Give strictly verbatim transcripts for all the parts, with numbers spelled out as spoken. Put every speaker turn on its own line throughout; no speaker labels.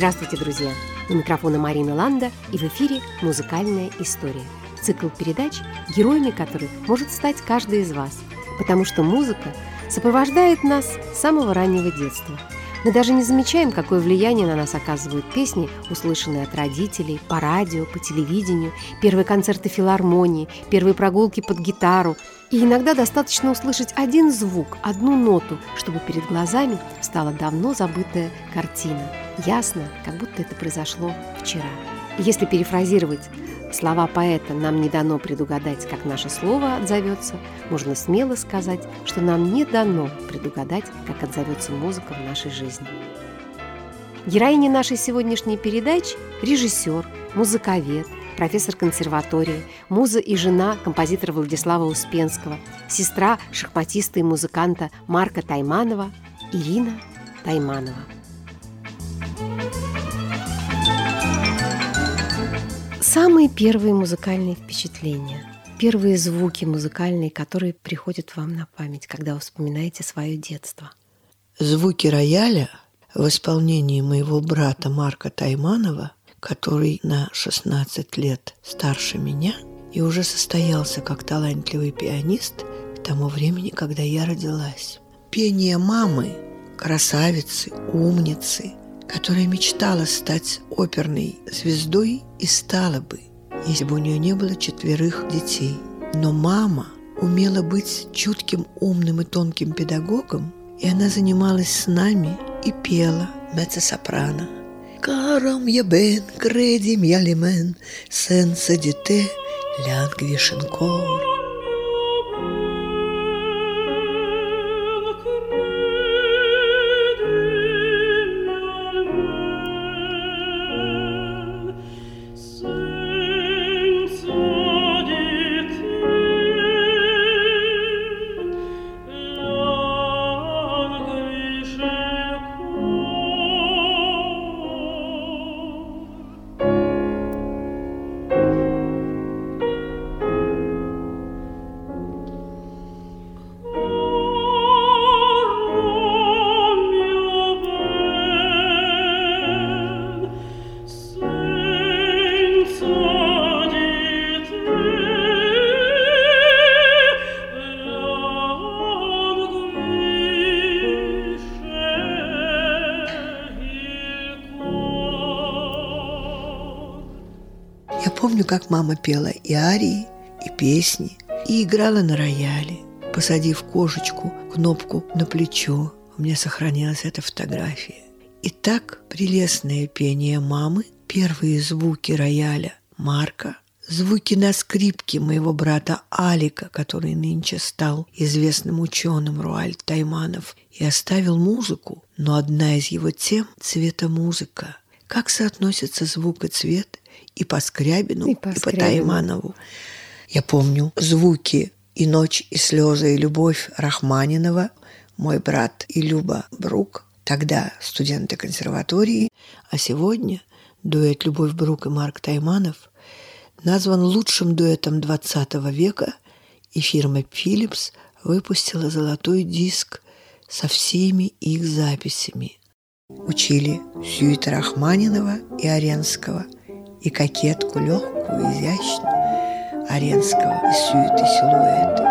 Здравствуйте, друзья! У микрофона Марина Ланда, и в эфире «Музыкальная история». Цикл передач, героями которых может стать каждый из вас, потому что музыка сопровождает нас с самого раннего детства. Мы даже не замечаем, какое влияние на нас оказывают песни, услышанные от родителей, по радио, по телевидению, первые концерты филармонии, первые прогулки под гитару. И иногда достаточно услышать один звук, одну ноту, чтобы перед глазами встала давно забытая картина. Ясно, как будто это произошло вчера. И если перефразировать слова поэта «нам не дано предугадать, как наше слово отзовется», можно смело сказать, что нам не дано предугадать, как отзовется музыка в нашей жизни. Героиня нашей сегодняшней передачи – режиссер, музыковед, профессор консерватории, муза и жена композитора Владислава Успенского, сестра шахматиста и музыканта Марка Тайманова Ирина Тайманова. Самые первые музыкальные впечатления, первые звуки музыкальные, которые приходят вам на память, когда вы вспоминаете свое детство.
Звуки рояля в исполнении моего брата Марка Тайманова, который на шестнадцать лет старше меня и уже состоялся как талантливый пианист к тому времени, когда я родилась. Пение мамы, красавицы, умницы, которая мечтала стать оперной звездой и стала бы, если бы у нее не было четверых детей. Но мама умела быть чутким, умным и тонким педагогом, и она занималась с нами и пела меццо-сопрано. «Карам я бен, кредим я лимен, сенса дите, лянгвишенкор». Я помню, как мама пела и арии, и песни, и играла на рояле, посадив кошечку, кнопку на плечо. У меня сохранилась эта фотография. И так прелестное пение мамы, первые звуки рояля Марка, звуки на скрипке моего брата Алика, который нынче стал известным ученым Руальд Тайманов и оставил музыку, но одна из его тем – цветомузыка. Как соотносится звук и цвет и по Скрябину, и по, и по Тайманову. Я помню звуки «И ночь, и слезы, и любовь» Рахманинова, мой брат и Люба Брук, тогда студенты консерватории, а сегодня дуэт «Любовь Брук» и Марк Тайманов назван лучшим дуэтом двадцатого века, и фирма Philips выпустила золотой диск со всеми их записями. Учили сюиты Рахманинова и Аренского, и кокетку легкую, изящную Аренского, и сюиты силуэты.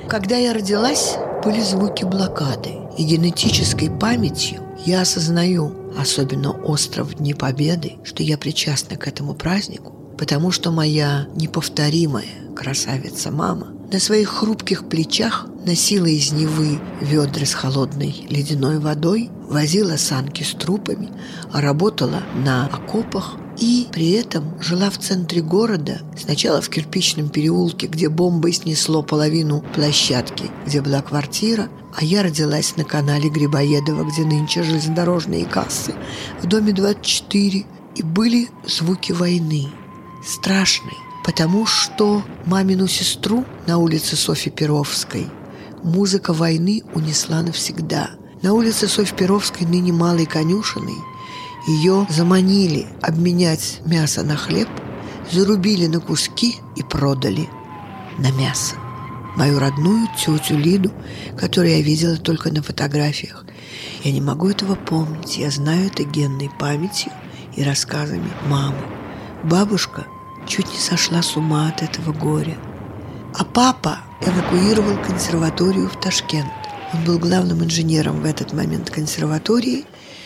Когда я родилась, были звуки блокады. И генетической памятью я осознаю, особенно остро в Дни Победы, что я причастна к этому празднику, потому что моя неповторимая красавица-мама на своих хрупких плечах носила из Невы ведра с холодной ледяной водой, возила санки с трупами, работала на окопах и при этом жила в центре города, сначала в кирпичном переулке, где бомбой снесло половину площадки, где была квартира, а я родилась на канале Грибоедова, где нынче железнодорожные кассы, в доме двадцать четыре, и были звуки войны, страшной, потому что мамину сестру на улице Софьи Перовской музыка войны унесла навсегда. На улице Софьи Перовской, ныне Малой Конюшиной, ее заманили обменять мясо на хлеб, зарубили на куски и продали на мясо. Мою родную тетю Лиду, которую я видела только на фотографиях. Я не могу этого помнить, я знаю это генной памятью и рассказами мамы. Бабушка чуть не сошла с ума от этого горя. А папа эвакуировал консерваторию в Ташкент. Он был главным инженером в этот момент консерватории,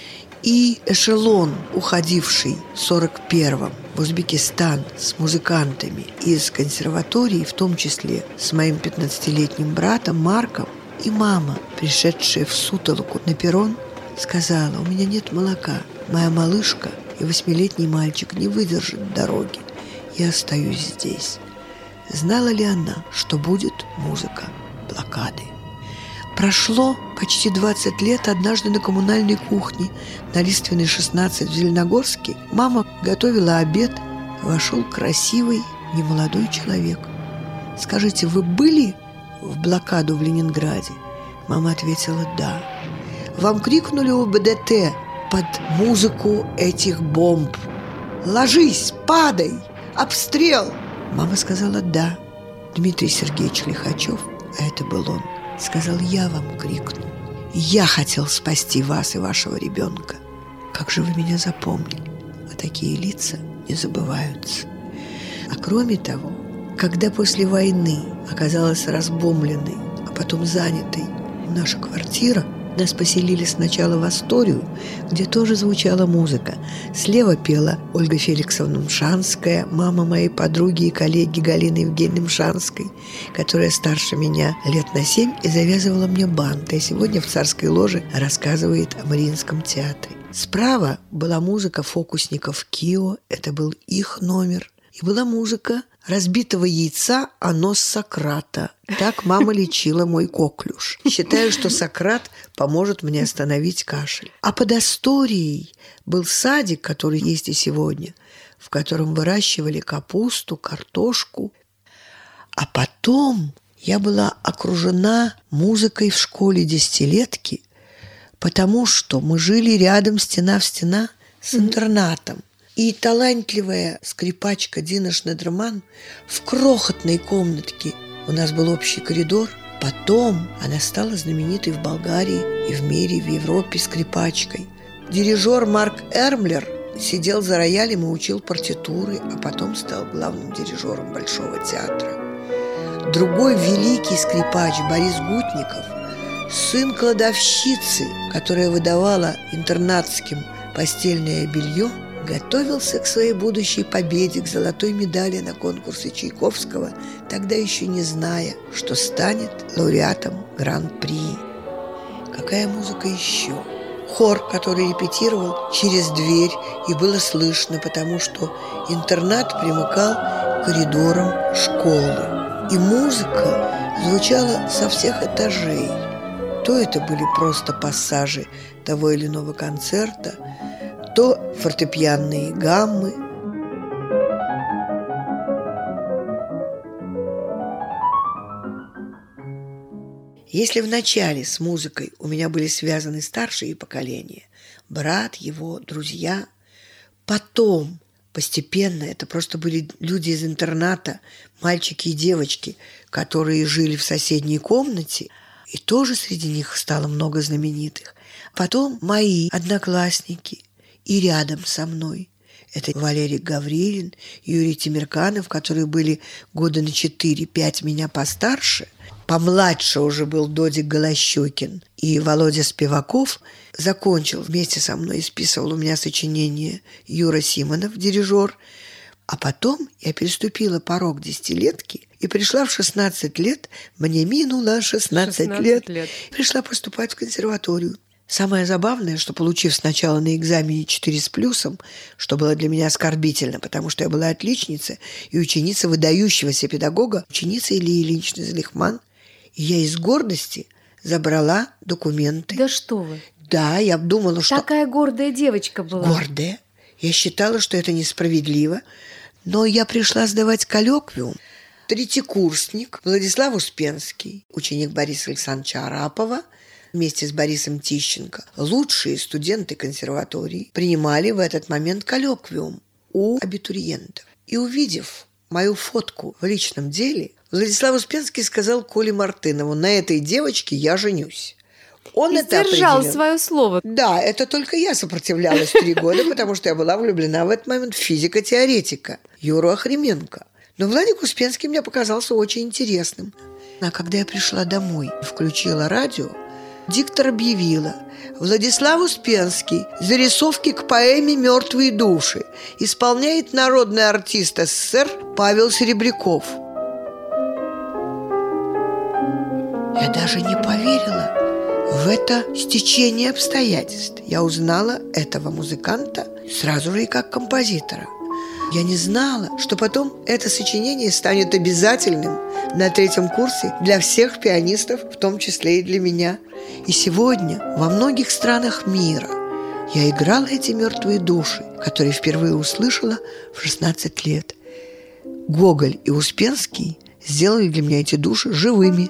и эшелон, уходивший в сорок первом в Узбекистан с музыкантами из консерватории, в том числе с моим пятнадцатилетним братом Марком, и мама, пришедшая в сутолоку на перрон, сказала: «У меня нет молока, моя малышка и восьмилетний мальчик не выдержат дороги, я остаюсь здесь». Знала ли она, что будет музыка блокады? Прошло почти двадцать лет. Однажды на коммунальной кухне на Лиственной, шестнадцать, в Зеленогорске мама готовила обед. Вошел красивый немолодой человек. «Скажите, вы были в блокаду в Ленинграде?» Мама ответила: «Да». «Вам крикнули у УБДТ под музыку этих бомб: ложись, падай, обстрел?» Мама сказала: «Да». Дмитрий Сергеевич Лихачев, а это был он, сказал: «Я вам крикнул. Я хотел спасти вас и вашего ребенка. Как же вы меня запомнили?» А такие лица не забываются. А кроме того, когда после войны оказалась разбомбленной, а потом занятой наша квартира, нас поселили сначала в Асторию, где тоже звучала музыка. Слева пела Ольга Феликсовна Мшанская, мама моей подруги и коллеги Галины Евгеньевны Мшанской, которая старше меня лет на семь и завязывала мне бант, а сегодня в Царской ложе рассказывает о Мариинском театре. Справа была музыка фокусников Кио, это был их номер. И была музыка разбитого яйца о нос Сократа. Так мама лечила мой коклюш. Считаю, что Сократ поможет мне остановить кашель. А под Асторией был садик, который есть и сегодня, в котором выращивали капусту, картошку. А потом я была окружена музыкой в школе десятилетки, потому что мы жили рядом, стена в стена, с интернатом. И талантливая скрипачка Дина Шнедерман в крохотной комнатке, у нас был общий коридор, потом она стала знаменитой в Болгарии и в мире, в Европе скрипачкой. Дирижер Марк Эрмлер сидел за роялем и учил партитуры, а потом стал главным дирижером Большого театра. Другой великий скрипач Борис Гутников, сын кладовщицы, которая выдавала интернатским постельное белье, готовился к своей будущей победе, к золотой медали на конкурсе Чайковского, тогда еще не зная, что станет лауреатом Гран-при. Какая музыка еще? Хор, который репетировал через дверь, и было слышно, потому что интернат примыкал к коридорам школы. И музыка звучала со всех этажей. То это были просто пассажи того или иного концерта, то фортепианные гаммы. Если в начале с музыкой у меня были связаны старшие поколения, брат, его друзья, потом постепенно это просто были люди из интерната, мальчики и девочки, которые жили в соседней комнате, и тоже среди них стало много знаменитых. Потом мои одноклассники, и рядом со мной. Это Валерий Гаврилин, Юрий Темирканов, которые были года на четыре-пять меня постарше. Помладше уже был Додик Голощёкин и Володя Спиваков. Закончил вместе со мной и списывал у меня сочинение Юра Симонов, дирижер. А потом я переступила порог десятилетки и пришла в шестнадцать лет, мне минуло шестнадцать, шестнадцать лет, лет, пришла поступать в консерваторию. Самое забавное, что, получив сначала на экзамене четыре с плюсом, что было для меня оскорбительно, потому что я была отличница и ученица выдающегося педагога, ученица Ильи Ильиничны Залихман, и я из гордости забрала документы.
Да что вы?
Да, я думала, что...
Такая гордая девочка была.
Гордая. Я считала, что это несправедливо, но я пришла сдавать коллоквиум. Третьекурсник Владислав Успенский, ученик Бориса Александровича Арапова, вместе с Борисом Тищенко, лучшие студенты консерватории, принимали в этот момент коллоквиум у абитуриентов. И увидев мою фотку в личном деле, Владислав Успенский сказал Коле Мартынову: «На этой девочке я женюсь». Он
и
это
сдержал
определил.
свое слово.
Да, это только я сопротивлялась три года, потому что я была влюблена в этот момент в физико-теоретика Юру Охрименко. Но Владик Успенский мне показался очень интересным. А когда я пришла домой и включила радио, диктор объявила: Владислав Успенский, зарисовки к поэме «Мертвые души» исполняет народный артист СССР Павел Серебряков. Я даже не поверила в это стечение обстоятельств. Я узнала этого музыканта сразу же и как композитора. Я не знала, что потом это сочинение станет обязательным на третьем курсе для всех пианистов, в том числе и для меня. И сегодня во многих странах мира я играла эти мертвые души, которые впервые услышала в шестнадцать лет. Гоголь и Успенский сделали для меня эти души живыми.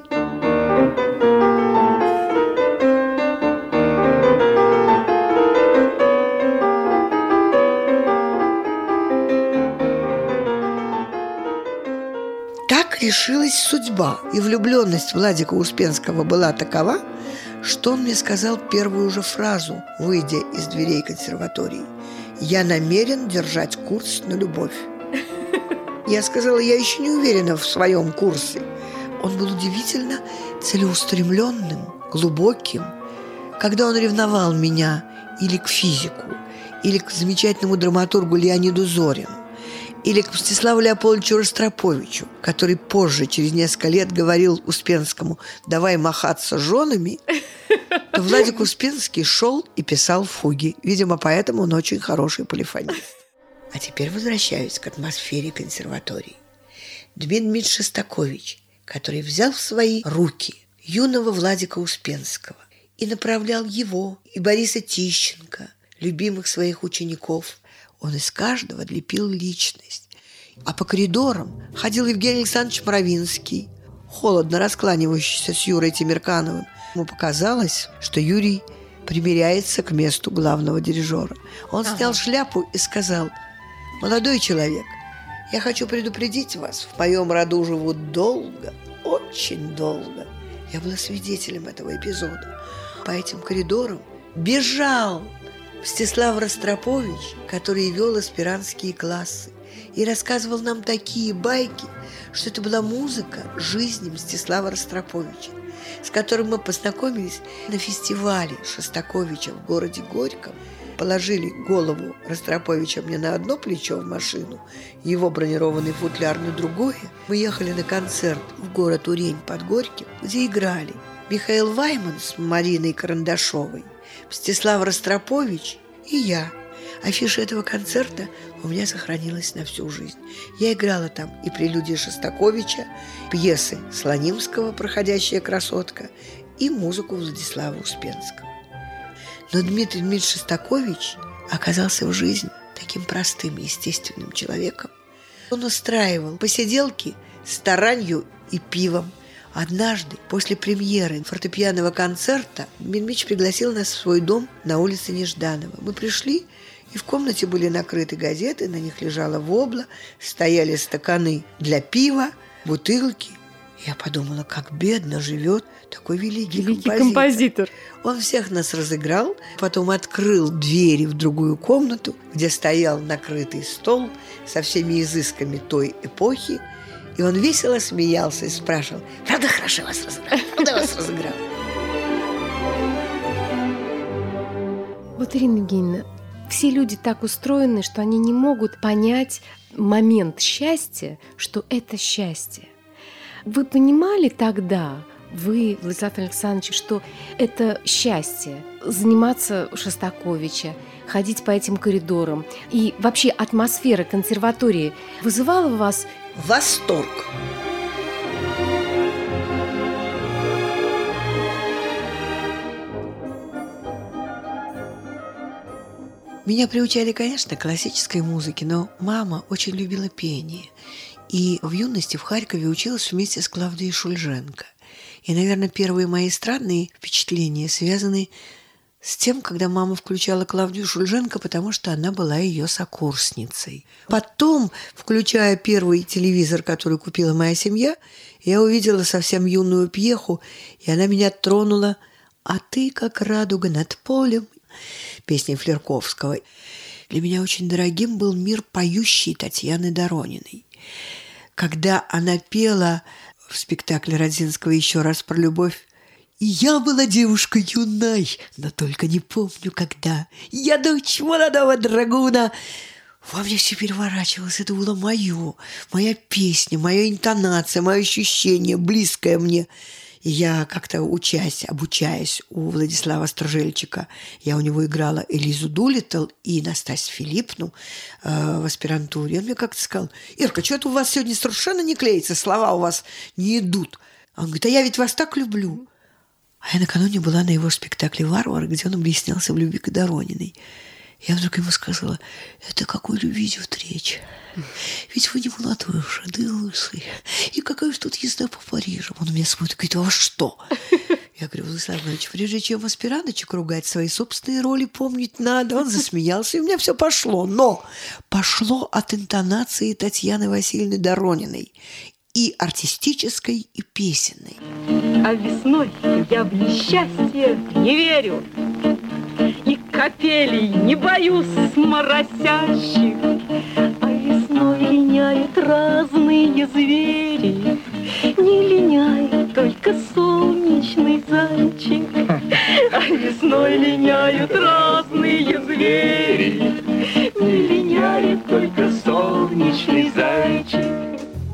Решилась судьба, и влюбленность Владика Успенского была такова, что он мне сказал первую же фразу, выйдя из дверей консерватории: «Я намерен держать курс на любовь». Я сказала: «Я еще не уверена в своем курсе». Он был удивительно целеустремленным, глубоким. Когда он ревновал меня или к физику, или к замечательному драматургу Леониду Зорину, или к Мстиславу Леопольдовичу Ростроповичу, который позже, через несколько лет, говорил Успенскому: «Давай махаться женами», то Владик Успенский шел и писал фуги. Видимо, поэтому он очень хороший полифонист. А теперь возвращаюсь к атмосфере консерватории. Дмитрий Дмитриевич Шостакович, который взял в свои руки юного Владика Успенского и направлял его, и Бориса Тищенко, любимых своих учеников, он из каждого лепил личность. А по коридорам ходил Евгений Александрович Моровинский, холодно раскланивающийся с Юрой Темиркановым. Ему показалось, что Юрий примиряется к месту главного дирижера. Он ага. снял шляпу и сказал: «Молодой человек, я хочу предупредить вас, в моем роду живут долго, очень долго». Я была свидетелем этого эпизода. По этим коридорам бежал Мстислав Ростропович, который вел аспирантские классы, и рассказывал нам такие байки, что это была музыка жизни Мстислава Ростроповича, с которым мы познакомились на фестивале Шостаковича в городе Горьком. Положили голову Ростроповича мне на одно плечо в машину, его бронированный футляр на другое. Мы ехали на концерт в город Урень под Горьким, где играли Михаил Вайман с Мариной Карандашовой, Мстислав Ростропович и я. Афиша этого концерта у меня сохранилась на всю жизнь. Я играла там и прелюдии Шостаковича, пьесы Слонимского «Проходящая красотка» и музыку Владислава Успенского. Но Дмитрий Дмитриевич Шостакович оказался в жизни таким простым и естественным человеком. Он устраивал посиделки с таранью и пивом. Однажды, после премьеры фортепианного концерта, Дмитрий Дмитриевич пригласил нас в свой дом на улице Нежданова. Мы пришли, и в комнате были накрыты газеты, на них лежала вобла, стояли стаканы для пива, бутылки. Я подумала, как бедно живет такой великий,
Великий
композитор.
композитор.
Он всех нас разыграл, потом открыл двери в другую комнату, где стоял накрытый стол со всеми изысками той эпохи, и он весело смеялся и спрашивал: «Правда хорошо вас разыграл? Правда вас разыграл?»
Вот, Ирина Евгеньевна, все люди так устроены, что они не могут понять момент счастья, что это счастье. Вы понимали тогда, вы, Владислав Александрович, что это счастье – заниматься у Шостаковича, ходить по этим коридорам, и вообще атмосфера консерватории вызывала в вас
Восторг. Меня приучали, конечно, к классической музыке, но мама очень любила пение. И в юности в Харькове училась вместе с Клавдией Шульженко. И, наверное, первые мои странные впечатления связаны с тем, когда мама включала Клавдию Шульженко, потому что она была ее сокурсницей. Потом, включая первый телевизор, который купила моя семья, я увидела совсем юную Пьеху, и она меня тронула: «А ты, как радуга над полем», песни Флерковского. Для меня очень дорогим был мир поющей Татьяны Дорониной. Когда она пела в спектакле Родзинского еще раз про любовь: «И я была девушка юной, но только не помню когда. Я дочь молодого драгуна». Во мне все переворачивалось. Это было мое, моя песня, моя интонация, мое ощущение, близкое мне. И я как-то учась, обучаясь у Владислава Стржельчика, я у него играла Элизу Дулиттл и Настасью Филиппну э, в аспирантуре. Он мне как-то сказал: «Ирка, что-то у вас сегодня совершенно не клеится, слова у вас не идут». Он говорит: «А я ведь вас так люблю». А я накануне была на его спектакле «Варвар», где он объяснялся в любви к Дорониной. Я вдруг ему сказала: «Это какой любви идет речь? Ведь вы не молодой уже, да и лысый. И какая же тут езда по Парижу?» Он у меня смотрит и говорит: «А что?» Я говорю: «Владислав Иванович, прежде чем аспиранточек ругать, свои собственные роли помнить надо». Он засмеялся, и у меня все пошло. Но пошло от интонации Татьяны Васильевны Дорониной. И артистической, и песенной.
А весной я в несчастье не верю, и капелей не боюсь моросящих. А весной линяют разные звери, не линяет только солнечный зайчик. А весной линяют разные звери, не линяет только солнечный зайчик.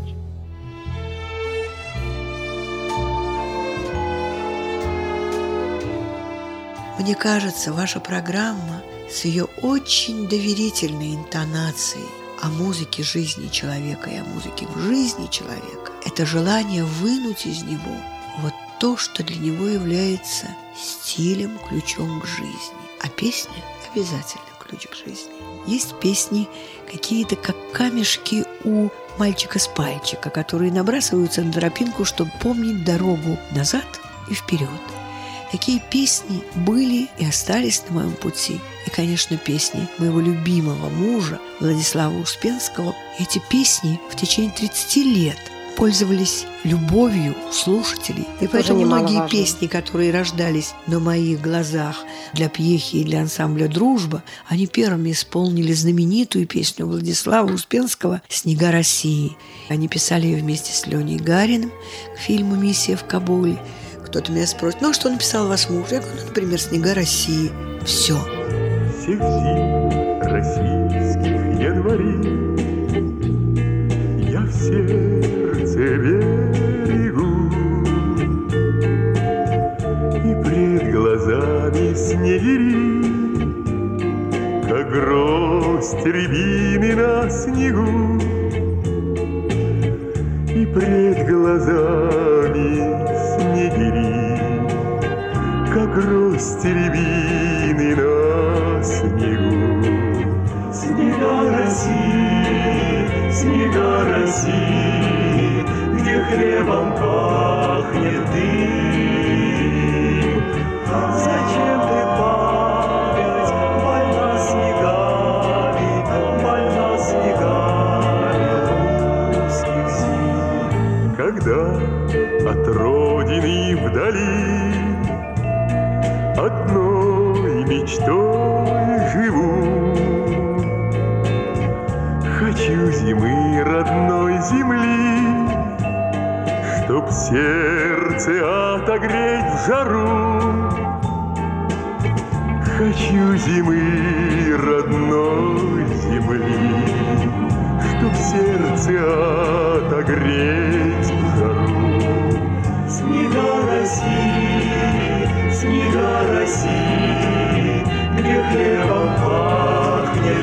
Мне кажется, ваша программа с ее очень доверительной интонацией о музыке жизни человека и о музыке в жизни человека – это желание вынуть из него вот то, что для него является стилем, ключом к жизни. А песня – обязательно ключ к жизни. Есть песни какие-то, как камешки у мальчика с пальчика, которые набрасываются на тропинку, чтобы помнить дорогу назад и вперед. Такие песни были и остались на моем пути. И, конечно, песни моего любимого мужа Владислава Успенского. Эти песни в течение тридцати лет пользовались любовью слушателей. И поэтому многие песни, которые рождались на моих глазах для Пьехи и для ансамбля «Дружба», они первыми исполнили знаменитую песню Владислава Успенского «Снега России». Они писали ее вместе с Леней Гариным к фильму «Миссия в Кабуле». Кто-то меня спросит: «Ну, а что написал ваш муж?» Я говорю: «Ну, например, «Снега России». Все.
Всех зим российских январей я в сердце берегу, и пред глазами снегири, как гроздь рябины на снегу, и пред глазами снегири, как гроздь рябины на снегу. Снега России, снега России, где хлебом пахнет дым. Зачем ты память больна снегами, больна снегами русских зим? Когда пахни родной земли, чтоб сердце отогреть в жару. Хочу зимы, родной земли, чтоб сердце отогреть в жару. Снега России, снега России, где хлебом пахнет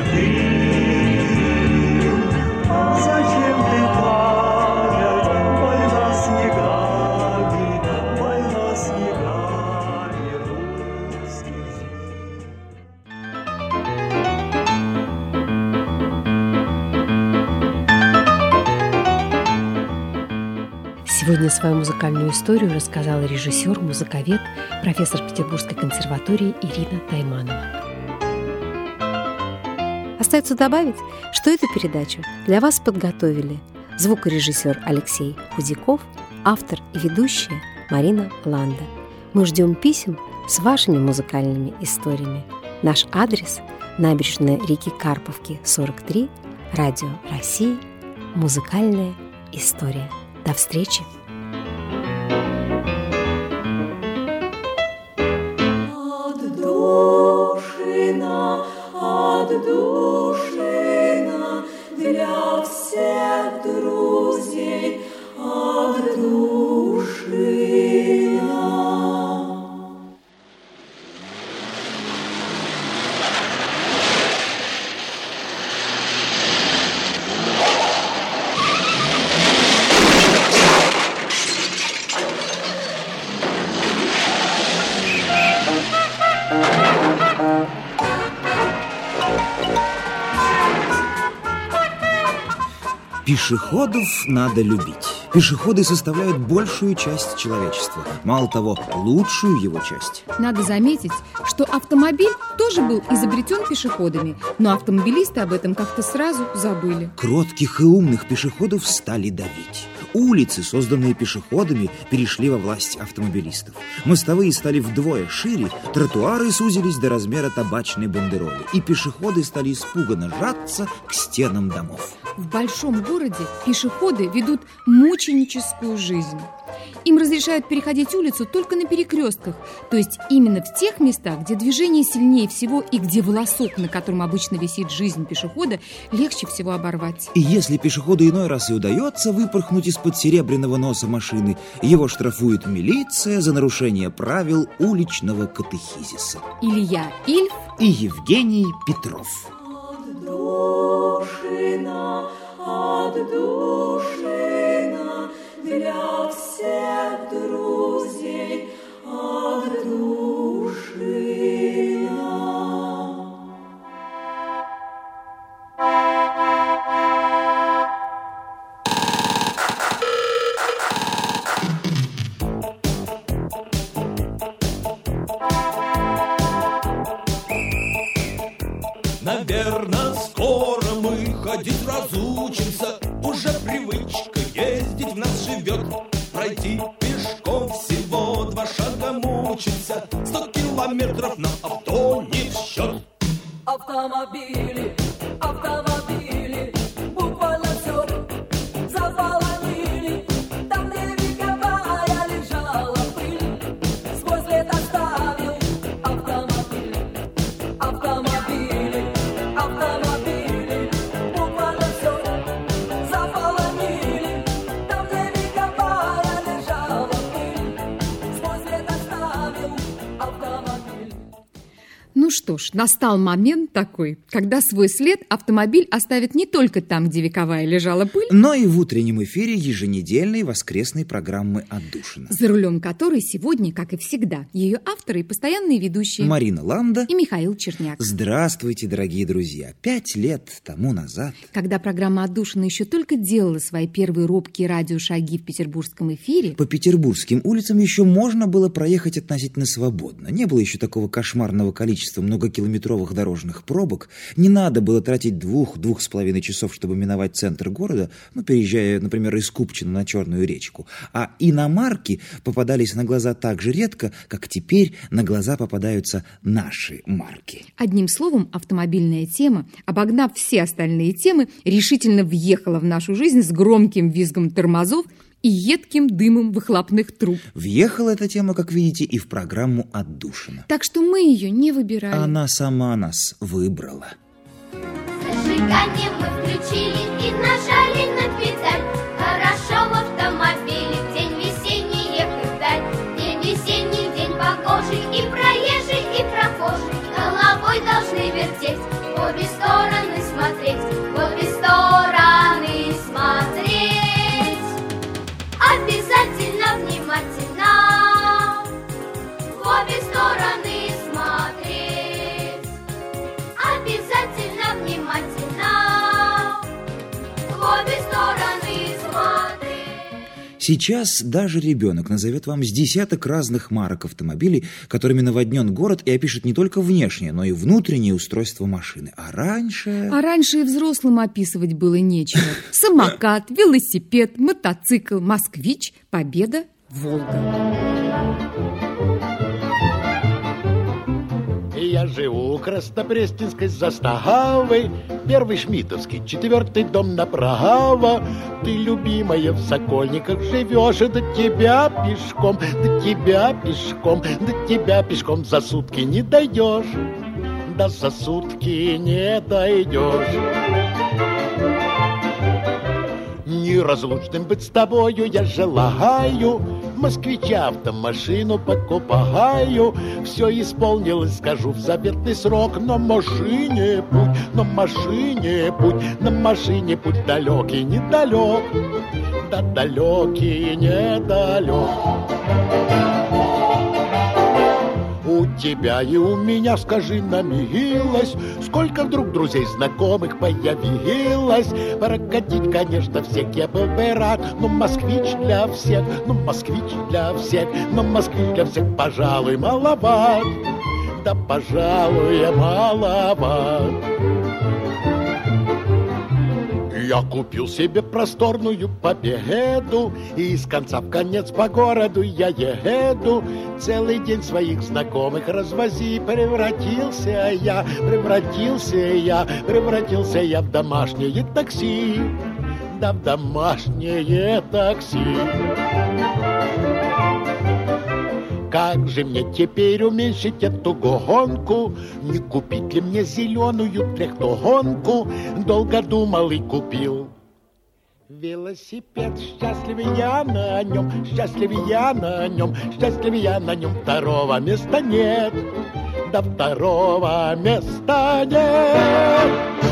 дым. Зачем ты память больна снегами, больна снегами русских зим?
Сегодня свою музыкальную историю рассказала режиссер, музыковед, профессор Петербургской консерватории Ирина Тайманова. Остается добавить, что эту передачу для вас подготовили звукорежиссер Алексей Худяков, автор и ведущая Марина Ланда. Мы ждем писем с вашими музыкальными историями. Наш адрес – набережная реки Карповки, сорок три, Радио России, музыкальная история. До встречи!
Отдушина, отдушина для всех друзей, отдушина.
Пешеходов надо любить. Пешеходы составляют большую часть человечества. Мало того, лучшую его часть.
Надо заметить, что автомобиль тоже был изобретен пешеходами, но автомобилисты об этом как-то сразу забыли.
Кротких и умных пешеходов стали давить. Улицы, созданные пешеходами, перешли во власть автомобилистов. Мостовые стали вдвое шире, тротуары сузились до размера табачной бандероли, и пешеходы стали испуганно жаться к стенам домов.
В большом городе пешеходы ведут мученическую жизнь. Им разрешают переходить улицу только на перекрестках, то есть именно в тех местах, где движение сильнее всего и где волосок, на котором обычно висит жизнь пешехода, легче всего оборвать.
И если пешеходу иной раз и удается выпорхнуть из-под серебряного носа машины, его штрафует милиция за нарушение правил уличного катехизиса.
Илья Ильф
и Евгений Петров.
Отдушина, отдушина для всех друзей, отдушина.
Наверно, скоро мы ходить разучимся. Уже привычка ездить в нас живет. Пройти пешком всего два шага мучимся. Сто километров на авто не в счет.
Автомобили, автомобили, буквально все заполонили. Там, где вековая лежала пыль, сквозь лет оставил автомобиль. Автомобили, автомобили, буквально все заполонили. Там, где вековая лежала пыль, сквозь лет оставил автомобиль.
Ну что ж, настал момент такой, когда свой след автомобиль оставит не только там, где вековая лежала пыль,
но и в утреннем эфире еженедельной воскресной программы «Отдушина»,
за рулем которой сегодня, как и всегда, ее авторы и постоянные ведущие
Марина Ланда
и Михаил Черняк.
Здравствуйте, дорогие друзья! Пять лет тому назад,
когда программа «Отдушина» еще только делала свои первые робкие радиошаги в петербургском эфире,
по петербургским улицам еще можно было проехать относительно свободно. Не было еще такого кошмарного количества количество многокилометровых дорожных пробок, не надо было тратить двух-двух с половиной часов, чтобы миновать центр города, ну, переезжая, например, из Купчино на Черную речку. А иномарки попадались на глаза так же редко, как теперь на глаза попадаются наши марки.
Одним словом, автомобильная тема, обогнав все остальные темы, решительно въехала в нашу жизнь с громким визгом тормозов и едким дымом выхлопных труб.
Въехала эта тема, как видите, и в программу «Отдушина».
Так что мы ее не выбирали.
Она сама нас выбрала.
Зажигание мы включили и нажали на педаль. Хорошо в автомобиле, в день весенний ехать вдаль. День весенний, день погожий, и проезжий, и прохожий головой должны вертеть, в обе стороны смотреть, в обе стороны смотреть. Обязательно внимательно в обе стороны смотреть. Обязательно внимательно в обе стороны смотреть.
Сейчас даже ребенок назовет вам с десяток разных марок автомобилей, которыми наводнен город, и опишет не только внешнее, но и внутреннее устройство машины. А раньше...
А раньше и взрослым описывать было нечего. Самокат, велосипед, мотоцикл, москвич, Победа, Волга.
Я живу у Краснопресненской заставы, первый Шмидтовский, четвертый дом направо. Ты, любимая, в Сокольниках живешь, и до тебя пешком, до тебя пешком, до тебя пешком за сутки не дойдешь, да за сутки не дойдешь. Неразлучным быть с тобою я желаю, москвича автомашину покупаю. Все исполнилось, скажу, в заветный срок. На машине путь, на машине путь, на машине путь далекий, недалек, да далекий, недалек. У тебя и у меня, скажи на милость, сколько вдруг друзей знакомых появилось. Прокатить, конечно, всех я был бы рад, но москвич для всех, ну москвич для всех, но москвич для всех, пожалуй, маловат, да, пожалуй, маловат. Я купил себе просторную Победу, и из конца в конец по городу я еду. Целый день своих знакомых развози. Превратился я, превратился я, превратился я в домашнее такси. Да, в домашнее такси. Как же мне теперь уменьшить эту гонку? Не купить ли мне зеленую трехтогонку? Долго думал и купил велосипед. Счастлив я на нем, счастлив я на нем, счастлив я на нем. Второго места нет, да второго места нет.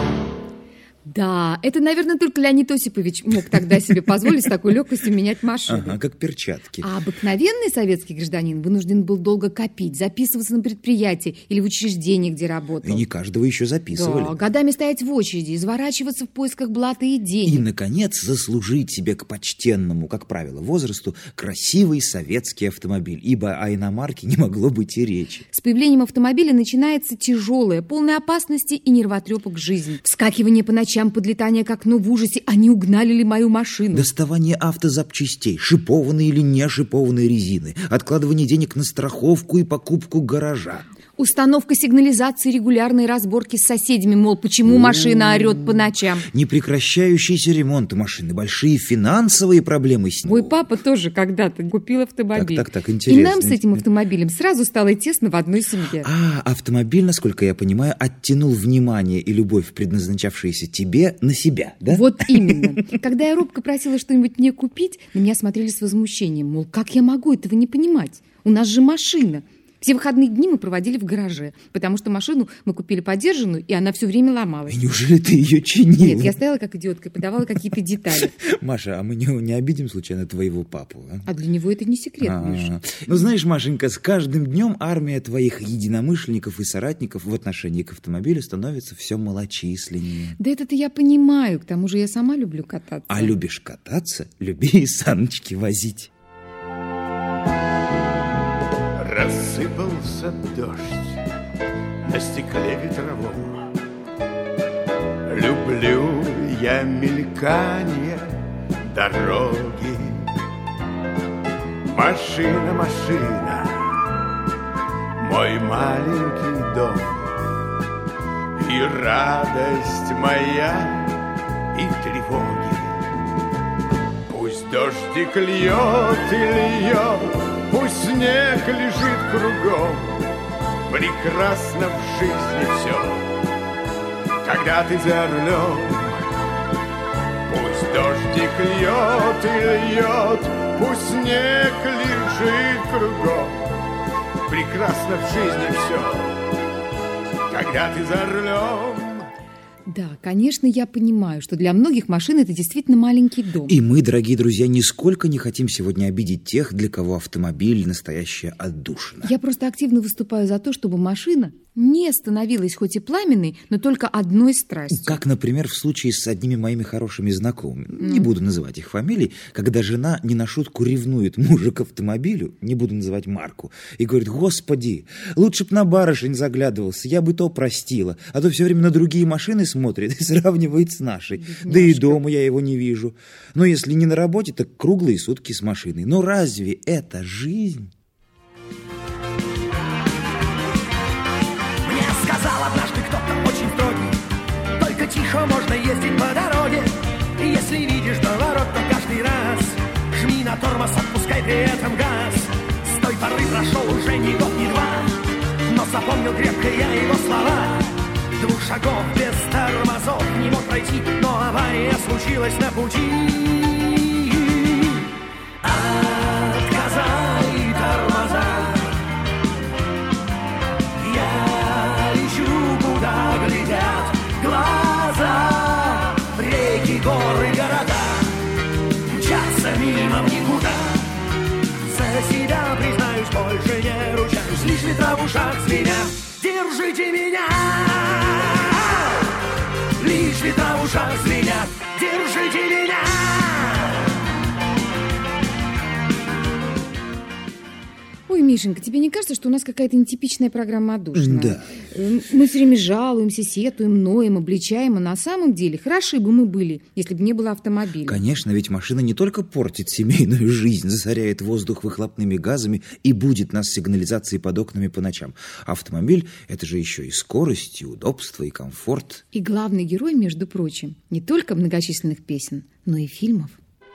Да, это, наверное, только Леонид Осипович мог тогда себе позволить с такой легкостью менять машину.
Ага, как перчатки.
А обыкновенный советский гражданин вынужден был долго копить, записываться на предприятие или в учреждение, где работал.
И не каждого еще записывали.
Да, годами стоять в очереди, изворачиваться в поисках блата и денег.
И, наконец, заслужить себе к почтенному, как правило, возрасту красивый советский автомобиль, ибо о иномарке не могло быть и речи.
С появлением автомобиля начинается тяжелая, полная опасности и нервотрепок жизнь. Вскакивание по ночам, подлетание к окну в ужасе, а не угнали ли мою машину?
Доставание автозапчастей, шипованной или не шипованной резины, откладывание денег на страховку и покупку гаража.
Установка сигнализации, регулярные разборки с соседями, мол, почему машина орет по ночам.
Непрекращающиеся ремонты машины, большие финансовые проблемы с ним.
Мой папа тоже когда-то купил автомобиль.
Так, так, так, интересно.
И нам с этим автомобилем сразу стало тесно в одной семье.
А, автомобиль, насколько я понимаю, оттянул внимание и любовь, предназначавшиеся тебе, на себя, да?
Вот именно. Когда я робко просила что-нибудь мне купить, на меня смотрели с возмущением, мол, как я могу этого не понимать? У нас же машина. Все выходные дни мы проводили в гараже, потому что машину мы купили подержанную, и она все время ломалась.
И неужели ты ее чинила?
Нет, я стояла как идиотка и подавала какие-то детали.
Маша, а мы не, не обидим случайно твоего папу? А,
а для него это не секрет, Миша.
Ну, знаешь, Машенька, с каждым днем армия твоих единомышленников и соратников в отношении к автомобилю становится все малочисленнее.
Да это-то я понимаю, к тому же я сама люблю кататься.
А любишь кататься, люби и саночки возить.
Рассыпался дождь на стекле ветровом. Люблю я мелькание дороги. Машина, машина, мой маленький дом. И радость моя, и тревоги. Пусть дождик льет и льет, пусть снег лежит кругом. Прекрасно в жизни все, когда ты за рулем. Пусть дождик льет и льет, пусть снег лежит кругом. Прекрасно в жизни все, когда ты за рулем.
Да, конечно, я понимаю, что для многих машина – это действительно маленький дом.
И мы, дорогие друзья, нисколько не хотим сегодня обидеть тех, для кого автомобиль – настоящая отдушина.
Я просто активно выступаю за то, чтобы машина не становилась хоть и пламенной, но только одной страстью.
Как, например, в случае с одними моими хорошими знакомыми. Mm. Не буду называть их фамилий. Когда жена не на шутку ревнует мужа к автомобилю, не буду называть марку, и говорит: «Господи, лучше б на барышень заглядывался, я бы то простила, а то все время на другие машины смотрит и сравнивает с нашей. Бедняжка. Да и дома я его не вижу. Но если не на работе, так круглые сутки с машиной. Но разве это жизнь?»
Сказал однажды кто-то очень строгий: только тихо можно ездить по дороге. И если видишь поворот, то каждый раз жми на тормоз, отпускай при этом газ. С той поры прошел уже ни год, ни два, но запомнил крепко я его слова. Двух шагов без тормозов не мог пройти, но авария случилась на пути. Отказали тормоза, куда глядят глаза, реки, горы, города мчатся мимо в никуда. За себя, признаюсь, больше не ручаюсь, лишь ветра в ушах звенят. Держите меня! Лишь ветра в ушах звенят. Держите меня!
Ой, Мишенька, тебе не кажется, что у нас какая-то нетипичная программа отдушина?
Да.
Мы все время жалуемся, сетуем, ноем, обличаем, а на самом деле хороши бы мы были, если бы не было автомобиля.
Конечно, ведь машина не только портит семейную жизнь, засоряет воздух выхлопными газами и будет нас сигнализацией под окнами по ночам. Автомобиль – это же еще и скорость, и удобство, и комфорт.
И главный герой, между прочим, не только многочисленных песен, но и фильмов.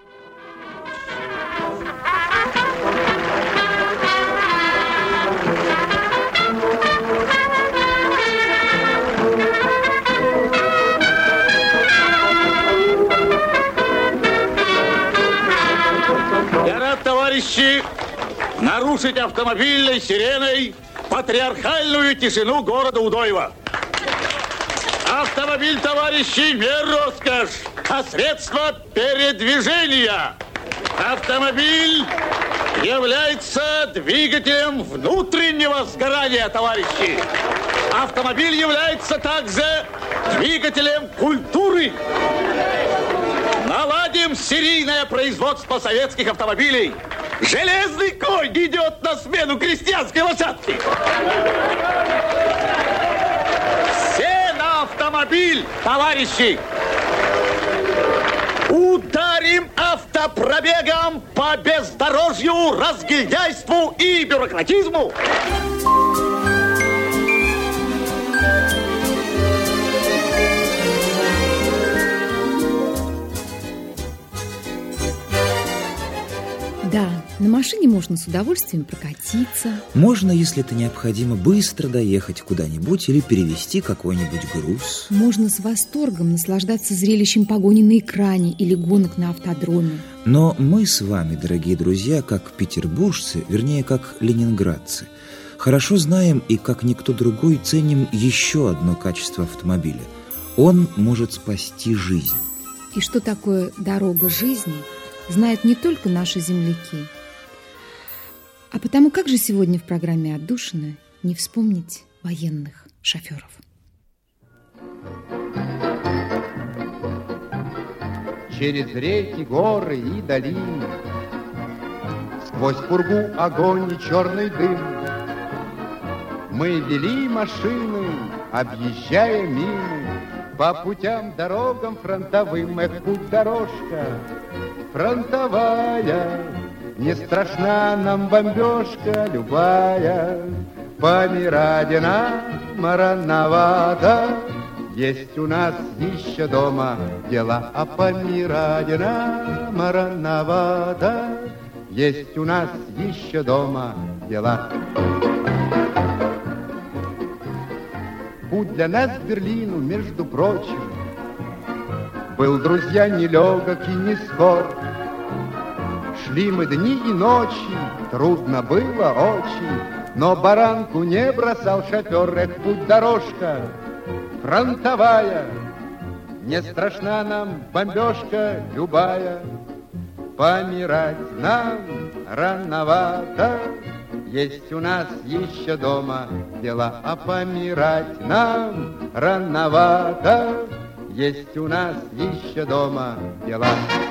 Товарищи, нарушить автомобильной сиреной патриархальную тишину города Удоева. Автомобиль, товарищи, не роскошь, а средство передвижения. Автомобиль является двигателем внутреннего сгорания, товарищи. Автомобиль является также двигателем культуры. Наладим серийное производство советских автомобилей. Железный конь идет на смену крестьянской лошадки. Все на автомобиль, товарищи. Ударим автопробегом по бездорожью, разгильдяйству и бюрократизму.
Да, на машине можно с удовольствием прокатиться.
Можно, если это необходимо, быстро доехать куда-нибудь или перевезти какой-нибудь груз.
Можно с восторгом наслаждаться зрелищем погони на экране или гонок на автодроме.
Но мы с вами, дорогие друзья, как петербуржцы, вернее, как ленинградцы, хорошо знаем и как никто другой ценим еще одно качество автомобиля. Он может спасти жизнь.
И что такое дорога жизни, знают не только наши земляки. А потому как же сегодня в программе «Отдушина» не вспомнить военных шоферов?
Через реки, горы и долины, сквозь пургу огонь и черный дым, Мы вели машины, объезжая мины, по путям, дорогам фронтовым. Эх, путь дорожка фронтовая, не страшна нам бомбежка любая. Помирать нам рановато, есть у нас еще дома дела. А помирать нам рановато, есть у нас еще дома дела. Путь для нас к Берлину, между прочим, был, друзья, нелегок и не скор. Шли мы дни и ночи, трудно было очень, но баранку не бросал шофер. Эх, путь дорожка фронтовая, не страшна нам бомбежка любая. Помирать нам рановато, есть у нас еще дома дела. А помирать нам рановато, есть у нас еще дома дела.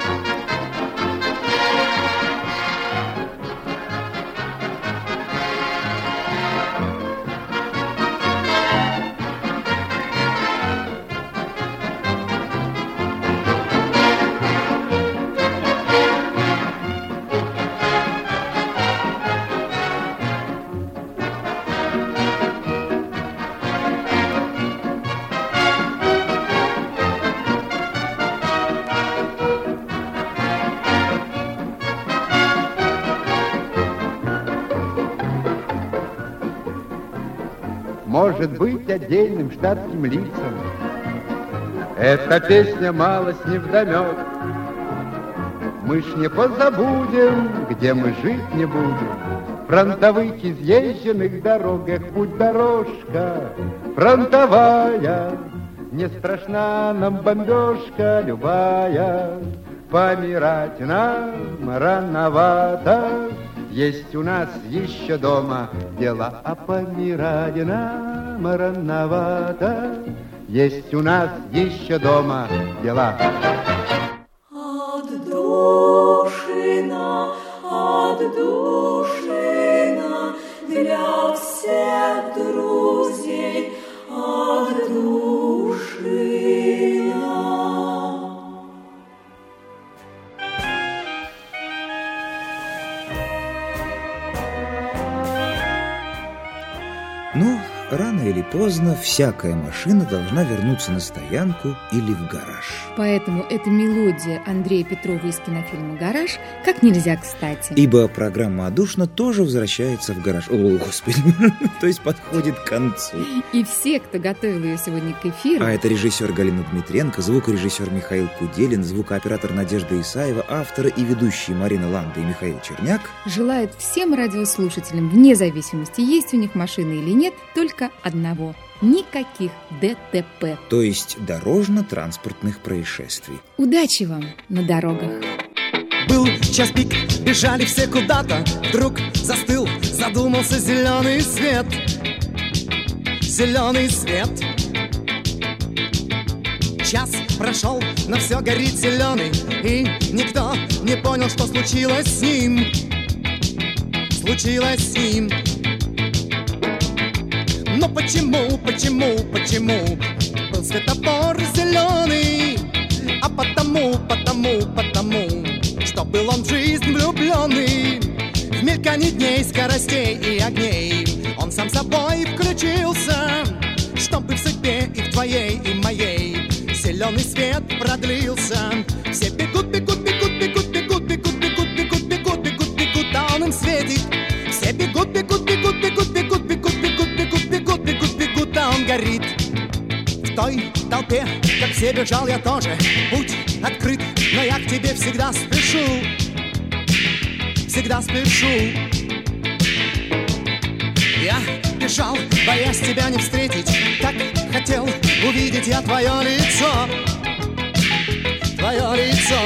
Может быть, отдельным штатским лицам эта песня малость невдомек. Мы ж не позабудем, где мы жить не будем, фронтовых изъезженных дорог. Эх, путь дорожка фронтовая, не страшна нам бомбежка любая. Помирать нам рановато, есть у нас еще дома дела. А помирать нам рановато, есть у нас еще дома дела.
Отдушина, отдушина для всех друзей, отдушина.
Ну, рано или поздно всякая машина должна вернуться на стоянку или в гараж.
Поэтому эта мелодия Андрея Петрова из кинофильма «Гараж» как нельзя кстати.
Ибо программа «Одушно» тоже возвращается в гараж. О, Господи, то есть подходит к концу.
И все, кто готовил ее сегодня к эфиру...
А это режиссер Галина Дмитренко, звукорежиссер Михаил Куделин, звукооператор Надежда Исаева, авторы и ведущие Марина Ланда и Михаил Черняк
желают всем радиослушателям, вне зависимости, есть у них машина или нет, только одного – никаких ДТП.
То есть дорожно-транспортных происшествий.
Удачи вам на дорогах!
Был час пик, бежали все куда-то, вдруг застыл, задумался зеленый свет. Зеленый свет. Час прошел, но все горит зеленый, и никто не понял, что случилось с ним. Случилось с ним. Но почему, почему, почему был светофор зеленый? А потому, потому, потому, что был он в жизнь влюбленный. В мельканье дней, скоростей и огней он сам собой включился, чтобы в судьбе и в твоей, и моей зеленый свет продлился. Все бегут, бегут, бегут, бегут, бегут, бегут, бегут, бегут, бегут, бегут, бегут, а он им светит. Все бегут, бегут, бегут, бегут, бегут, бегут, бегут, бегут, бегут, бегут, бегут, а он горит. В той толпе, как все бежал я тоже, путь открыт, но я к тебе всегда спешу, всегда спешу. Я бежал, боясь тебя не встретить, так хотел увидеть я твое лицо, твое лицо.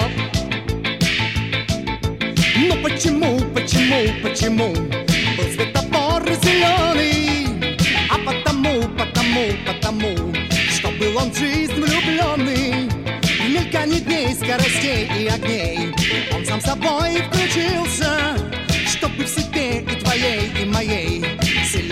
Но почему, почему, почему был светофор зеленый? А потому, потому, потому, что был он в жизнь влюбленный. В мельканье дней, скоростей и огней он сам собой включился, чтобы в себе и твоей, и моей зеленый